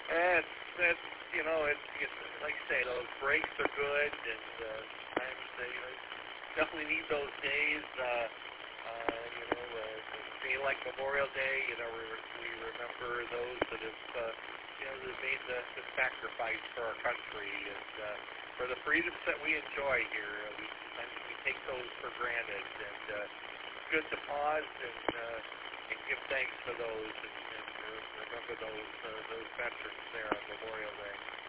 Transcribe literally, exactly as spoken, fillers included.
And it's, it's you know, it's, it's like I say, those breaks are good, and uh, sometimes they you know, definitely need those days. Uh, uh, you know, uh, a day like Memorial Day, you know, we, we remember those that have, uh, you know, that have made the, the sacrifice for our country and uh, for the freedoms that we enjoy here. Uh, we sometimes we take those for granted, and uh, it's good to pause and uh, and give thanks for those and, and remember those uh, those veterans there on Memorial Day.